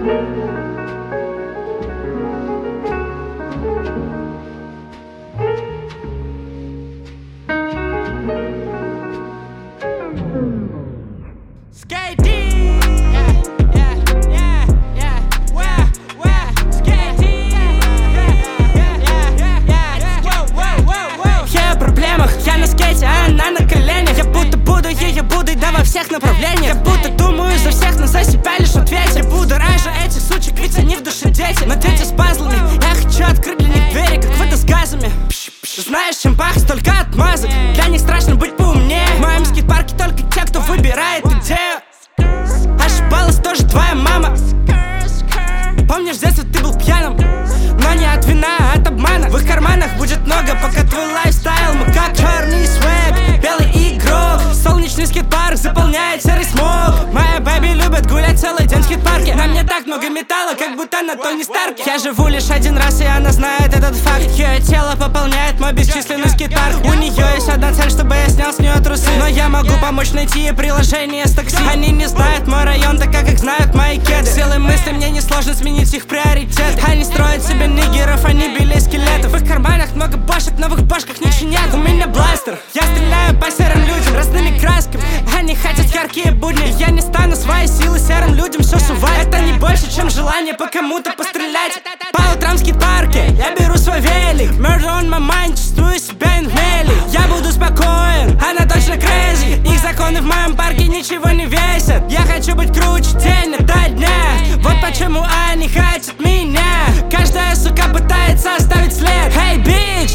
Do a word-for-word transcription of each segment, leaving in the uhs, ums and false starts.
Всех направлениях, я будто думаю за всех, но за себя лишь ответь. Я буду раньше этих сучек, ведь они в душе дети. Но дети с пазлами, я хочу открыть для них двери, как вода с газами. Знаешь, чем пахнет, только отмазок. Для них страшно быть поумнее. В моем скейт-парке только те, кто выбирает идею. Ошибалась тоже твоя мама. Помнишь, в детстве ты был пьяным, но не от вина, а от обмана. В их карманах будет много, пока твой лайфстайл мы как черный свэк, белый игрок. Солнечный скейт-парк заполняет серый смог. Моя бэби любит гулять целый день в скейт-парке. На мне так много металла, как будто на Тони Старке. Я живу лишь один раз, и она знает этот факт. Ее тело пополняет мой бесчисленный скейт-парк. У нее есть одна цель, чтобы я снял с нее трусы. Но я могу помочь найти приложение с такси. Они не знают мой район, так как их знают мои кеды. Силой мысли мне несложно сменить их приоритеты. Они строят себе нигеров, они били скелетов. В их карманах много башек, но в их башках ничего нет. У меня бластер, я стреляю по серым людям разными красками. Они хотят яркие будни, я не стану свои силы серым людям все сувать. Это не больше, чем желание по кому-то пострелять. По утрам в скейт-парке я беру свой велик. Murder on my mind, чувствую себя инвели. Я буду спокоен, она точно crazy. Их законы в моем парке ничего не весят. Я хочу быть круче день ото дня. Вот почему они хотят меня. Каждая сука пытается оставить след. Hey, bitch!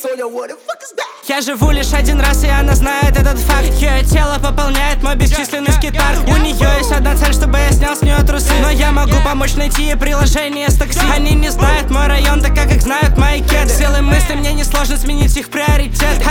Я живу лишь один раз, и она знает этот факт. Ее тело пополняет мой бесчисленный скейт-парк. У нее есть одна цель, чтобы я снял с нее трусы. Но я могу помочь найти приложение с такси. Они не знают мой район, так как их знают мои кеды. Силой мысли мне несложно сменить их приоритеты.